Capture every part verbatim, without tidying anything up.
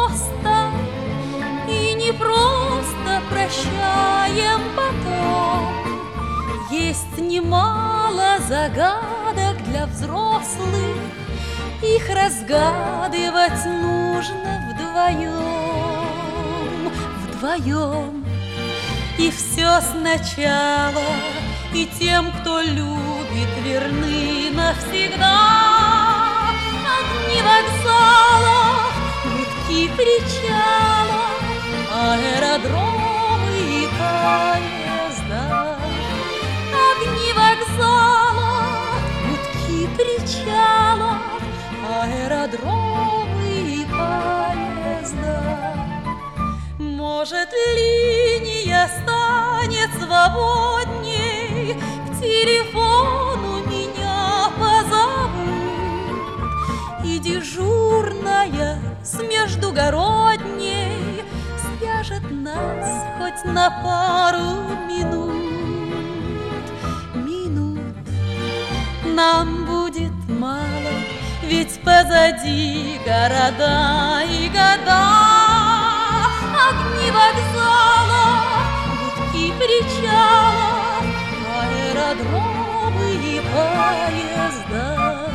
просто, и не просто прощаем потом. Есть немало загадок для взрослых, их разгадывать нужно вдвоем, вдвоем. И все сначала, и тем, кто любит, верны навсегда. Огни вокзалов, гудки причалов, аэродромы и поезда. Огни вокзалов, гудки причалов, аэродромы и поезда. Может, линия станет свободней, к телефону меня позовут, и дежурная с междугородней свяжет нас хоть на пару минут. Минут нам будет мало, ведь позади города и года. Огни вокзалов, гудки причалов, аэродромы и поезда.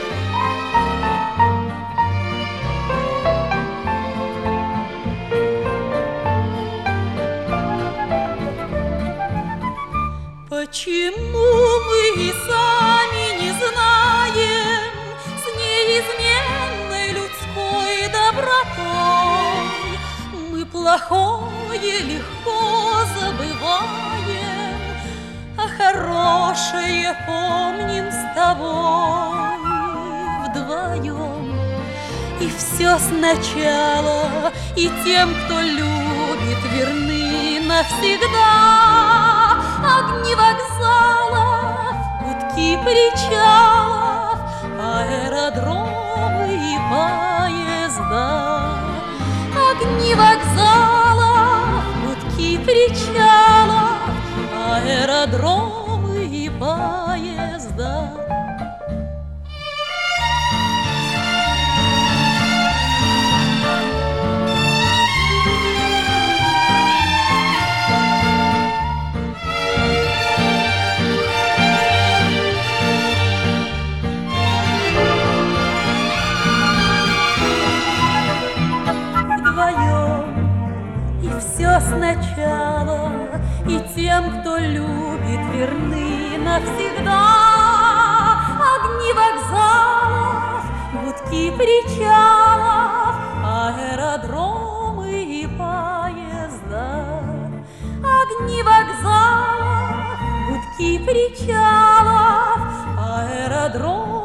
Почему мы и сами не знаем с неизменной людской добротой мы плохое легко забываем, а хорошее помним с тобой вдвоем. И все сначала, и тем, кто любит, верны навсегда. Огни вокзалов, гудки причалов, аэродромы и поезда. Огни вокзалов, гудки причалов, аэродромы и поезда. Все сначала, и тем, кто любит, верны навсегда. Огни вокзалов, гудки причалов, аэродромы и поезда. Огни вокзалов, гудки причалов, аэродромы